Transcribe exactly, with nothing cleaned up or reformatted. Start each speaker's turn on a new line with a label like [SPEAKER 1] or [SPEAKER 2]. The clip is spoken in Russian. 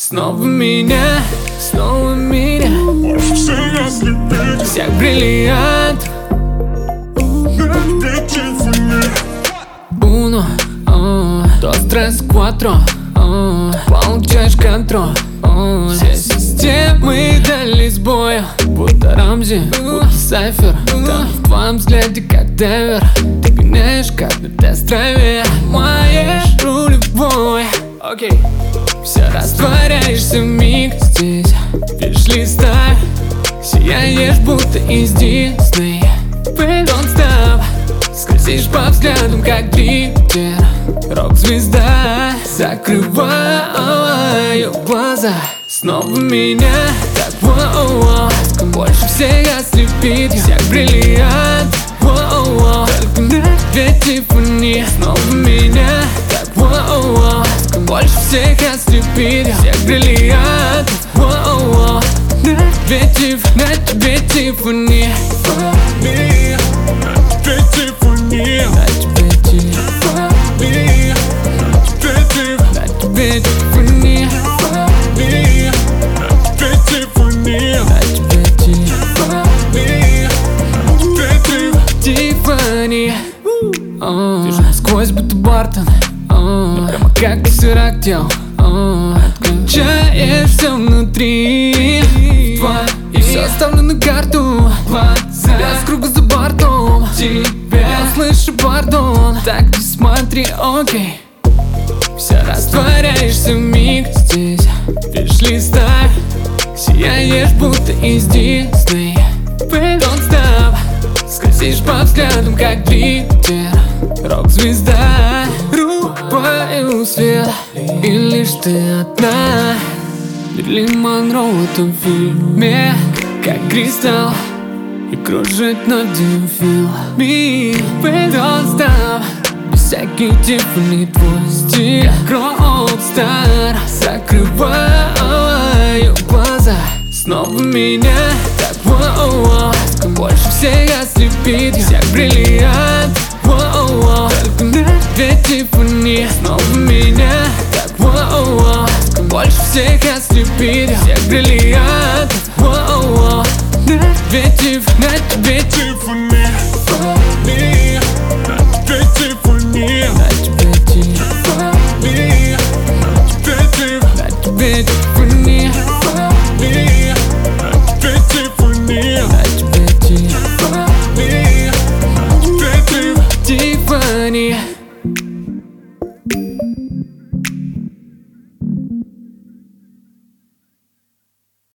[SPEAKER 1] Снова меня, снова меня.
[SPEAKER 2] Больше всех ослепить
[SPEAKER 1] Всех бриллиант. Uno, oh, dos, tres, cuatro, oh, получаешь контроль, oh, все системы дали сбоя. Будто Рамзи, будто Сайфер. Там в твоем взгляде как девер. Ты гоняешь как на тест-драйве. Моешь рулевой. Окей. Все растворяешься в миг здесь. Видишь листа, сияешь будто из Дисней. Don't stop. Скользишь по взглядам, как дрифтер. Рок-звезда. Закрываю глаза. Снова меня. Так, воу-воу. Больше всех ослепит. Всех бриллиант. Воу-воу. Только на две Тиффани. Снова меня. Так, воу-воу. Больше всех ослепит. Всех бриллиант. Воу-воу. На две Тиф, на тебе Тиффани. На тебе Тиффани. На тебе Тиффани. На тебе Тиффани. На тебе Тиффани. Вижу насквозь, будто Бартон. Но прямо как сырок тел. Отключаешь все внутри. И все ставлю на карту. Без круга за бортом. Я слышу пардон. Так не смотри, окей. Все растворяешься в миг здесь. Видишь листа, сияешь будто из Дисней. Don't stop. Скользишь по взглядам, как дрифтер. Рок-звезда. Рубаю свет, и лишь ты одна. Мерлин Монро в этом фильме как кристалл, и кружит над димфилами. Don't stop. Без всяких Тиффани твой стиль рок-стар. Закрываю глаза. Снова меня. Так, воу-воу. Больше всех ослепит. Всех бриллиант. Воу-воу. Только на две Тиффани. Снова меня. Так, воу-воу. Больше всех ослепит. Всех бриллиант. Воу-воу. На две Тиф, на тебе Тиффани. На тебе Тиффани. На тебе Тиффани. На тебе Тиффани.